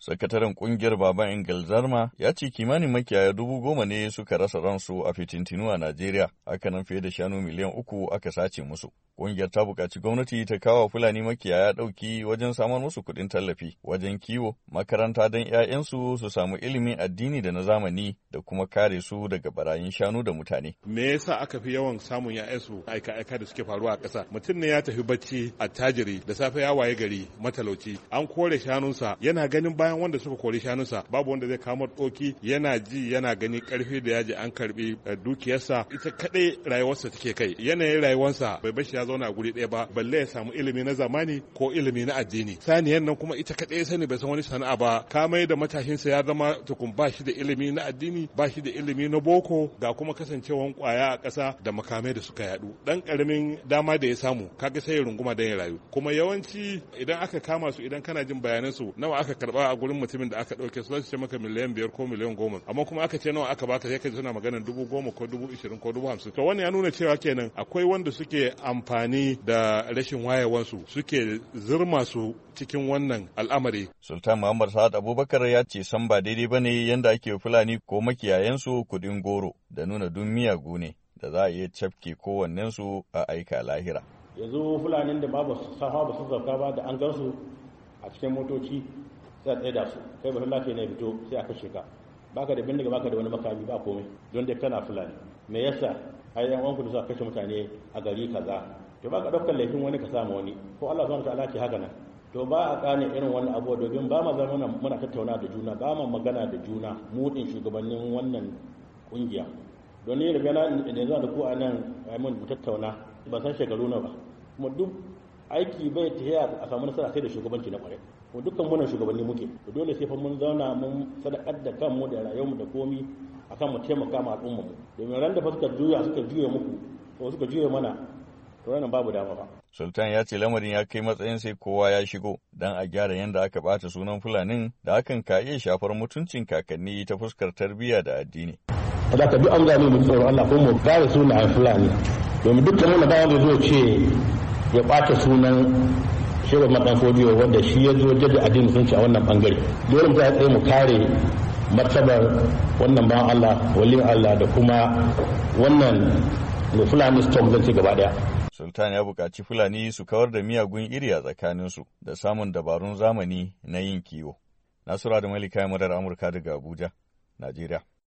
Sakataren kungiyar Baba Engel Zarma ya ce kimanin makiyaya 10,000 ne suka rasa ransu a fitintinu a Najeriya, hakanan fiye da shanu miliyan 3 aka sace musu. Kungiyar ta buƙaci gwamnati ta kawo Fulani makiyaya ɗauki wajen samar musu kuɗin tallafi, wajen kiwo, makaranta don 'ya'yansu su samu ilimin addini da na zamani da kuma kare su daga barayin shanu da mutane. Me yasa aka fi yawan samun 'ya'yansu aika-aika da suke faruwa a ƙasa? Mutum ne ya tafi bacci a tajiri da safe ya waye gari matalauci, an kore shanunsa, yana ganin bayan wanda suka kori shanunsa babu wanda zai kama ɗoki, yana ji yana gani karfi da yaji an karbi dukiyarsa, ita kadai rayuwarsa take kai. Yanayin rayuwarsa bai bashi ya zauna a guri ɗaya ba, balle ya samu ilimi na zamani ko ilimi na addini. Saniyan nan kuma ita kadai sani bai san wani sana'a ba, ka mai da matashinsa ya zama tukun ba shi da ilimi na addini, ba shi da ilimi na boko, ga kuma kasancewan kwaya a ƙasa da makamai da suka yadu. Dan karamin dama da ya samu kaga sai ya runguma da ya rayu. Kuma yawanci idan aka kama su, idan kana jin bayanansu nawa aka karba a gurin mutumin da aka ɗauke su, za su ce maka miliyan 5 ko miliyan 10, amma kuma aka ce nawa aka baka sai ka ji suna maganar 10,000 ko 20,000 ko 50,000. To wannan ya nuna cewa kenan akwai wanda suke amfani da rashin wayewansu suke zurma su cikin wannan al'amari. Sultan Muhammad Sa'ad Abubakar ya ce san ba daidai bane yanda ake Fulani ko makiyayensu kuɗin goro da nuna dun miyagu ne da za a iya cafke kowannensu a aika lahira. Yanzu Fulanin da ba su safa ba su zauka ba da an gansu a cikin motoci sai a tsaye da su, kai ba lafiya ne fito sai a kashe ka, baka da bindiga baka da wani makami ba komai don dai kana Fulani. Me yasa ai yan uwanku da suka kashe mutane a gari kaza, to baka daukar laifin wani ka samu wani, ko Allah subhanahu wa ta'ala ce haka nan. To ba a kane irin wannan abu domin ba ma zama muna tattauna da juna, ba ma magana da juna mu din shugabannin wannan kungiya. Don ni daga nan da yanzu da ku a nan mun tattauna ban san shekaru na ba, kuma duk aiki bai tafiya a samu nasara sai da shugabanci na kwarai. Ko dukkan munan shugabanni muke, dole sai fa mun zauna mun sadakar da kanmu da rayuwarmu da komi akan mu taimaka ma al'ummar mu. Domin ran da fa suka juya muku ko suka juya mana, to wannan babu dama ba. Sultan ya ce lamarin ya kai matsayin sai kowa ya shigo don a gyara yadda aka bata sunan Fulanin da hakan ka iya shafar mutuncin kakanni ta fuskar tarbiyya da addini. Da ka duk an gane mu tsoro Allah ko mu gane sunan Fulani. Domin dukkan wanda ba wanda zai ce ya bata sunan Shehu Madan Fodiyo wanda shi ya zo jaddada addinin musulunci a wannan bangare. Dole mu tsaye mu kare martabar wannan ban Allah, walin Allah da kuma wannan Fulani stock zan ci gaba daya. Sultan ya buƙaci Fulani su kawar da miyagun iri a tsakaninsu da samun dabarun zamani na yin kiwo. Nasura da Malika Madar Amurka daga Abuja, Najeriya.